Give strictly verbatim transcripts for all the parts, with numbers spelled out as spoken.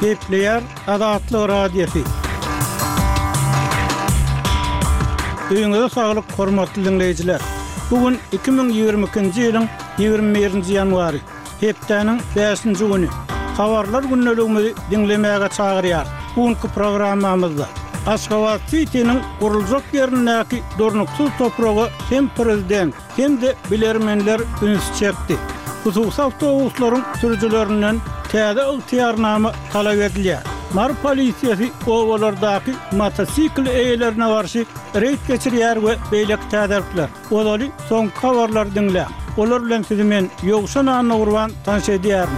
Kepler Adatlı Radyosu. Öňüňizde saglyk, hormatly dinleýijiler. Bugün iki bin ýigirme ikinji ýylyň ýigirme birinji ýanwary, hepdeniň beşinji güni. Habarlar günneligimizi dinlemäge çagyrýar. Bugünkü programmamyzda Aşgabat City'niň guruljak ýerindäki dornuksyz topragy hem prezident hem de bilermenler üns çekdi. Hususy awtobuslaryň sürüjülerinden täze ygtyýarnama talap edilýär. Mar polisiýasy owalardaky motosikl eýlerine garşy reýd geçirýär we beýlek täzirler. Olaly soňky habarlar dinle. Olar bilen sizi men ýogşan anyny urban tanış edýärim.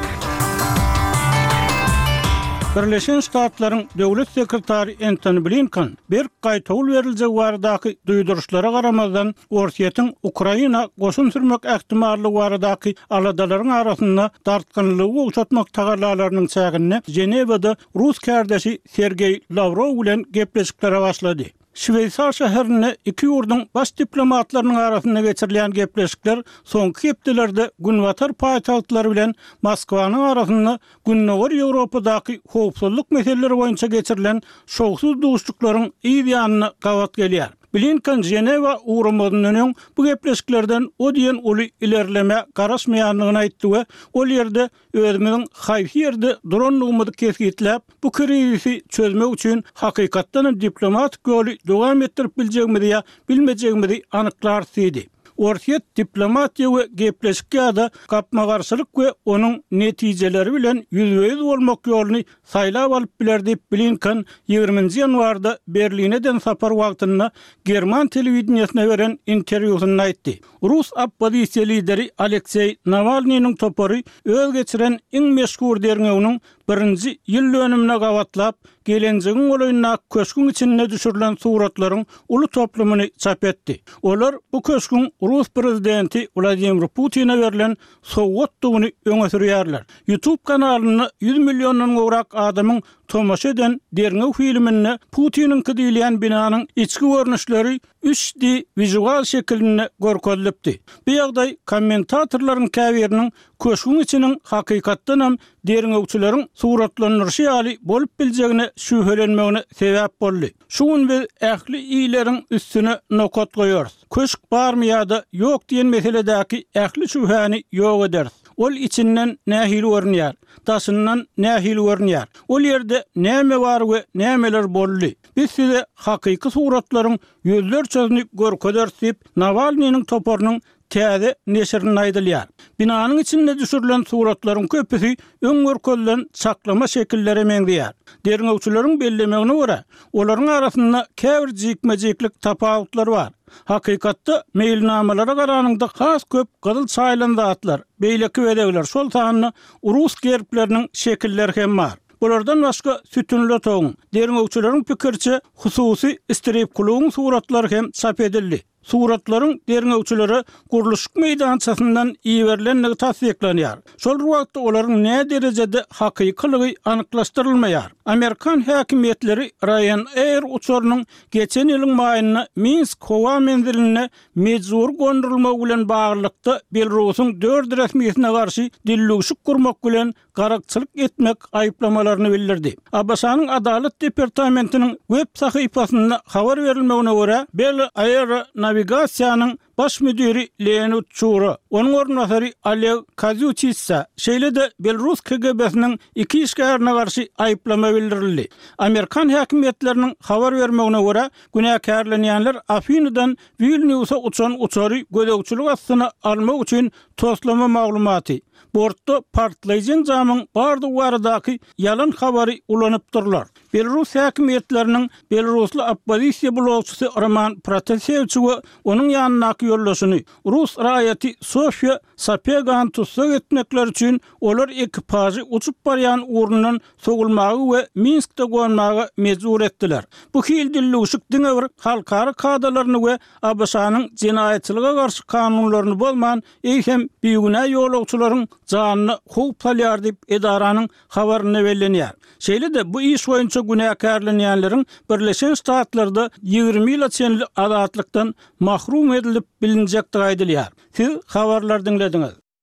Birleşen Ştatlaryň döwlet sekretary Antony Blinken bir gaýtawl beriljek baradaky duýduruşlara garamazdan Orsiýetiň Ukraina goşun sürmek ähtimallygy baradaky aladalaryň arasynda dartgynlygy uçatmak tagarlalarynyň çägine Jenewada Rus kärdeşi Sergey Lavrov bilen gepleşiklere başlady. Şweýsar şäherine iki ýurduň baş diplomatlarynyň arasynda geçirilen gepleşikler soňky hepdelerde günwatar paýtagtlary bilen Moskwanyň arasynda günnäwir Ýewropadaky howpsuzlyk meseleleri boýunça geçirilen şoňsuz duşduklaryň ýygyanyny gawat gelýär. Blinken Jeneva uğramadynyň bu gepleşiklerden o diýen uly ilerleme garaşmaýanlygyny aýtdy we ol ýerde özümiň haýy ýerde duranlygymyzy kesgitlep bu krizisi çözmek üçin hakykatdan diplomatik ýoly dowam etdirip biljegimizi ýa bilmejegimizi anyklar diýdi. Orsiýet diplomatiýa we gepleşikde gapma garşylyk we onuň netijeleri bilen ýüzbeýiz bolmak ýolyny saýlap alyp biler diýip Blinken ýigirminji ýanwarda Berlineden sapar wagtynda German telewizionyna beren interwýusynda aýtdy. Rus oppozisiýa lideri Aleksey Navalnyň topory öz geçiren iň meşhur derňewiniň birinji ýyl dönümine gawatlap, gelenjegiň olaýyna köşkün içinde düşürilen suratlaryň uly toplumyny çap etdi. Olar bu köşkün Rus prezidenti Vladimir Putin'e verilen sowgat dugyny öňe sürýärler. YouTube kanalyny yüz milyondan gowrak adamyň tomaşa eden derňew filmini Putin'in kıdylýan binanyň içki görnüşleri üç D vizual şekilinde görkezlepdi. Bu ýagdaý kommentatorlaryň käbiriniň köşkün içiniň hakykatdan hem derňewçileriň suratlanýyşy ýaly bolup biljegine şüphelenmegine sebäp boldy. Şuň biz ähli iýleriň üstüne nokat goýarys. Köşk barmy ýa-da ýok diýen meseledäki ähli şüphäni ýok ederiz. Ol içinden nähil görnýär, daşyndan nähil görnýär. Ol ýerde näme bar we nämeler boldy. Biz size hakyky suratlaryň ýüzler çözünü görkezerip Navalnyň toporunyň täze neşrini aýdylýar. Binanyň içinde düşürilen suratlaryň köpüsi öň görkezlen saklama şekilleri meňdýär. Derňewçileriň bellemegine görä, olaryň arasynda käbir jikmejiklik tapawutlar bar. Hakykatda meýilnamalara garanyňda has köp gyzyl çaýlan zatlar, beýleki wedegler şol taýany Rus gerpleriniň şekilleri hem bar. Bulardan başga sütünli toň, derňewçileriň pikirçe hususy istirip kuluň suratlary hem çap edildi. Suratlaryň derňewçileri guruluşyk meýdançasyndan iýerilenligi tasdiklanýar. Şol wagtda olaryň näme derejede hakykylygy anyklaşdyrylmaýar. Amerikan häkimetleri Ryanair uçurynyň geçen ýylyň maýyna Minsk howa menziline mejbur gondurulmak bilen baglykda Belarusyň dört resmiýetine garşy dillugşyk gurmak bilen garakçylyk etmek aýyplamalaryny bildirdi. Abaşanyň Adalet departamentiniň web sahypasynda habar berilmegine görä, Belarusyň navigasiýanyň baş müdiri Leonid Chura, onun ornatary Oleg Kazyuchitsa, şeýle-de Belarus K G B-siniň iki işgärine garşy aýyplama bildirildi. Amerikan häkimetleriniň habar bermegine görä, günäkärlenýänler Afinidan Vilniusa uçan uçary gödekçilik astyna almak üçin toslama maglumaty. Bortda partlaýjan jamyň bardy baradaky yalan habary ulanypdyrlar. Belarus häkimetleriniň Belarusly oppozisiýa blogçysy Roman Protasevich we onuň ýanynaky ýoldaşyny Rus raýaty Sofia Sapegan tutsak etmekler üçin olar ekipajy uçup barýan urundan sogulmagy we Minskde gonmagy mejbur etdiler. Bu hil dillugşyk diňe bir halkara kadalaryny we A B S-nyň jinaýatçylyga garşy kanunlaryny bolman eýsem biýigine ýolagçylaryň janyny howp salýar diýip edaranyň habaryny bellenýär. Şeýle-de bu iş boýunça günäkärlenýänleriň Birleşen Ştatlarda ýigirme ýyla çenli azatlykdan mahrum edilip bilinjekdi aýdylýar. Siz habarlar dinlediňiz.